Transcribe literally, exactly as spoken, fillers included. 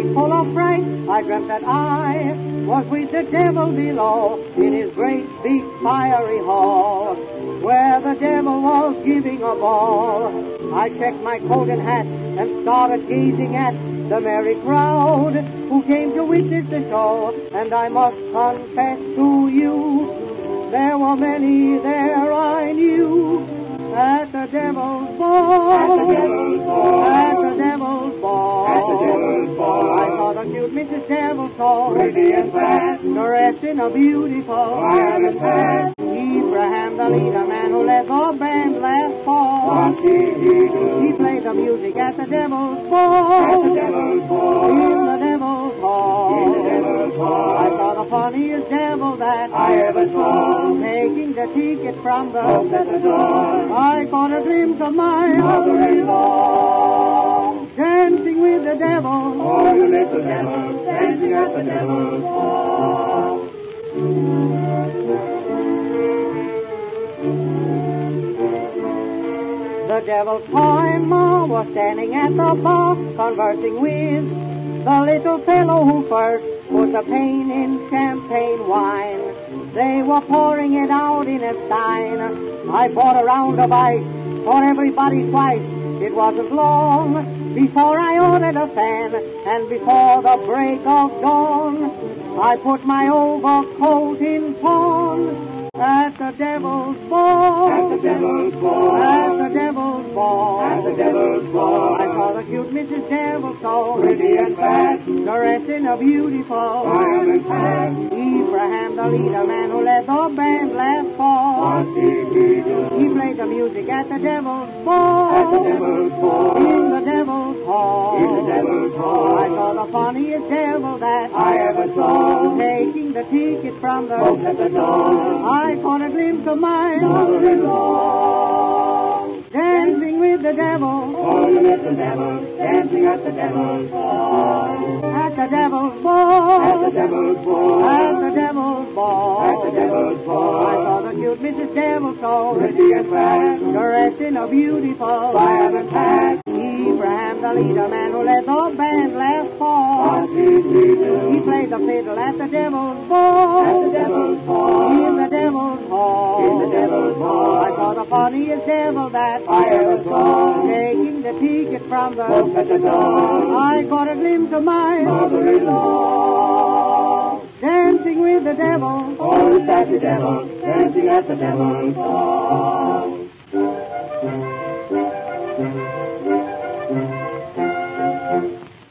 dreaming full of fright, I dreamt that I was with the devil below in his great big fiery hall, where the devil was giving a ball. I checked my coat and hat and started gazing at the merry crowd who came to witness the show. And I must confess to you, there were many there I knew at the devil's ball. At the devil's ball. At the devil's ball. At the devil's ball. I saw the cute Missus Devil so Pretty and fat, dressed in a beautiful violet hat. Abraham, the leader man who led the band last fall. What did he do? He played the music at the devil's ball. At the devil's ball. In the devil's hall. In the devil's hall. I saw the funniest devil that I ever saw. taking the ticket from the Folks at the door. I caught a glimpse of my Mother-in-law. dancing with the devil. All the little devils dancing at the devil's ball. The devil's toy ma was standing at the bar, conversing with the little fellow who first put the pain in champagne wine. They were pouring it out in a stein. I bought a round of ice for everybody twice. It wasn't long before I ordered a fan, and before the break of dawn, I put my overcoat in pawn. At the devil's ball. At the devil's ball. At the devil's ball. At the devil's ball. I saw the cute Missus Devil so Pretty and fat, dressed in a beautiful violet hat. Abraham, the leader man who led the band last fall. What did he do? He played the music at the devil's ball. At the devil's ball. In the devil's hall. In the devil's hall. I saw the funniest devil that I ever saw. taking the ticket from the Folks at the door. I caught a glimpse of my Mother-in-law. dancing with the devil. All the little devils dancing at the devil's ball. At the devil's ball. At the devil's ball. At the devil's ball. At the devil's ball. I saw the cute Missus Devil so Pretty and fat, dressed in a beautiful violet hat. Abraham, the leader man who led the band last fall. What did he He do? played the fiddle at the devil's ball. At the devil's ball. In the devil's hall. In the devil's hall. I saw the funniest devil that I ever saw. taking the ticket from the Folks at the door. I caught a glimpse of my Mother-in-law. dancing with the devil. All the sassy devils dancing at the devil's ball.